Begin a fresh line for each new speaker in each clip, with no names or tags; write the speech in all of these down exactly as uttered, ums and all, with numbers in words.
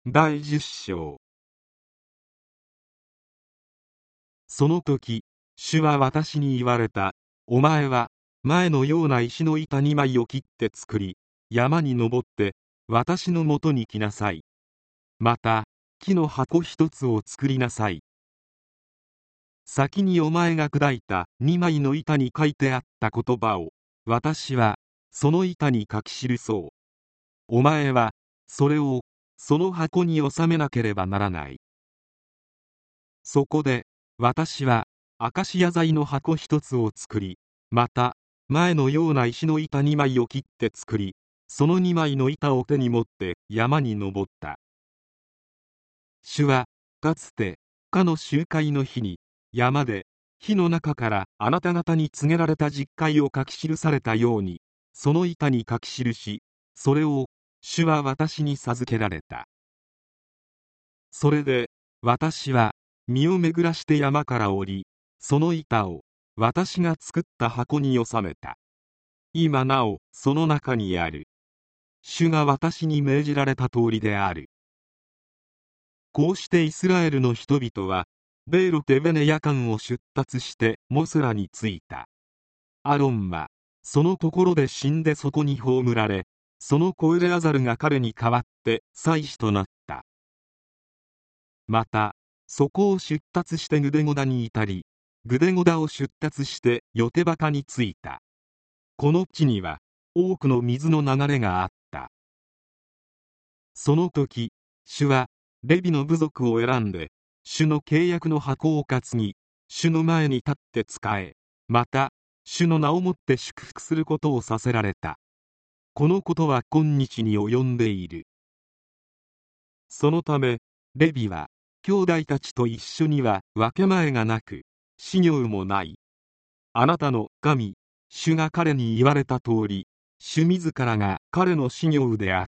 だいじゅっ章。その時、主は私に言われた。お前は、前のような石の板にまいを切って作り、山に登って、私のもとに来なさい。また、木の箱一つを作りなさい。先にお前が砕いたにまいの板に書いてあった言葉を、私は、その板に書き記そう。お前は、それを、その箱に収めなければならない。そこで、私は、アカシア材の箱一つを作り、また、前のような石の板にまいを切って作り、そのにまいの板を手に持って山に登った。主は、かつて、かの集会の日に、山で、火の中からあなた方に告げられた実戒を書き記されたように、その板に書き記し、それを、主は私に授けられた。それで、私は、身を巡らして山から降り、その板を、私が作った箱に収めた。今なお、その中にある。主が私に命じられた通りである。こうしてイスラエルの人々は、ベーロテベネ夜間を出立してモスラに着いた。アロンは、そのところで死んでそこに葬られ、その子エレアザルが彼に代わって祭司となった。また、そこを出立してグデゴダに至り、グデゴダを出立してヨテバカに着いた。この地には多くの水の流れがあった。その時、主はレビの部族を選んで、主の契約の箱を担ぎ、主の前に立って仕え、また、主の名をもって祝福することをさせられた。このことは今日に及んでいる。そのため、レビは、兄弟たちと一緒には分け前がなく、私業もない。あなたの神、主が彼に言われた通り、主自らが彼の私業であった。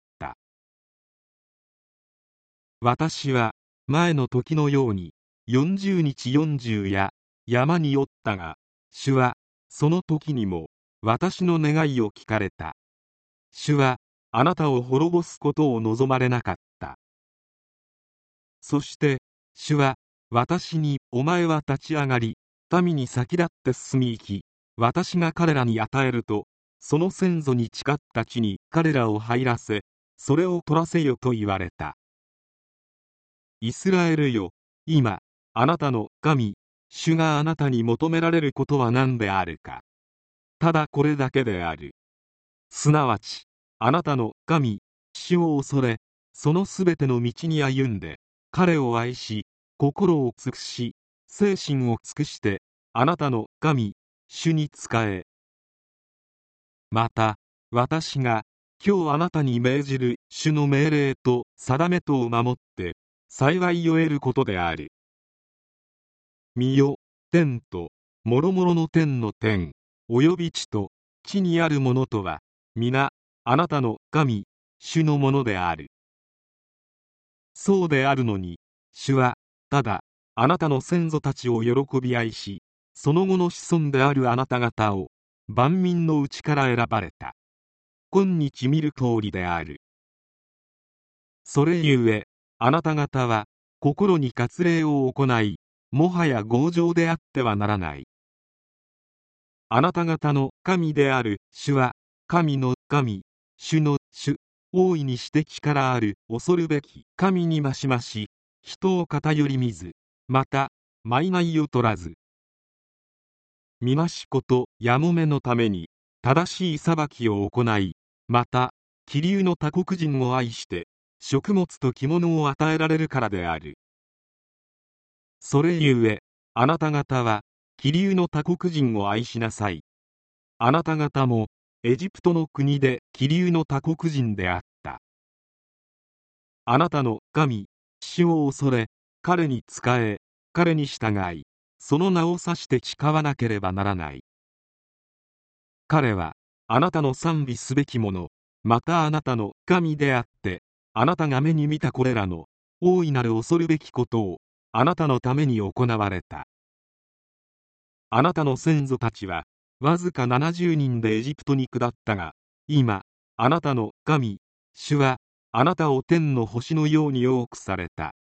私は、前の時のように、よんじゅうにちよんじゅう夜、山におったが、主は、その時にも、私の願いを聞かれた。主は、あなたを滅ぼすことを望まれなかった。そして、主は、私に、お前は立ち上がり、民に先立って進み行き、私が彼らに与えると、その先祖に誓った地に彼らを入らせ、それを取らせよと言われた。イスラエルよ、今、あなたの神、主があなたに求められることは何であるか。ただこれだけである。すなわち、あなたの神、主を恐れ、そのすべての道に歩んで、彼を愛し、心を尽くし、精神を尽くして、あなたの神、主に仕え。また、私が、今日あなたに命じる主の命令と定めとを守って、幸いを得ることである。見よ、天と、もろもろの天の天、および地と、地にあるものとは、皆、あなたの神、主のものである。そうであるのに、主は、ただ、あなたの先祖たちを喜び愛し、その後の子孫であるあなた方を、万民のうちから選ばれた。今日見る通りである。それゆえ、あなた方は、心に割礼を行い、もはや強情であってはならない。あなた方の神である主は、神の神、主の主、大いにして力ある恐るべき神に増し増し、人を偏り見ず、また、賄を取らず、みなしことやもめのために、正しい裁きを行い、また、気流の他国人を愛して、食物と着物を与えられるからである。それゆえ、あなた方は、気流の他国人を愛しなさい。あなた方も、エジプトの国で気流の他国人であった。あなたの神、主を恐れ、彼に仕え、彼に従い、その名を指して誓わなければならない。彼は、あなたの賛美すべきもの、またあなたの神であって、あなたが目に見たこれらの、大いなる恐るべきことを、あなたのために行われた。あなたの先祖たちは、わずかななじゅうにんでエジプトに下ったが、今、あなたの神、主は、 あなたを天の星のように多くされた。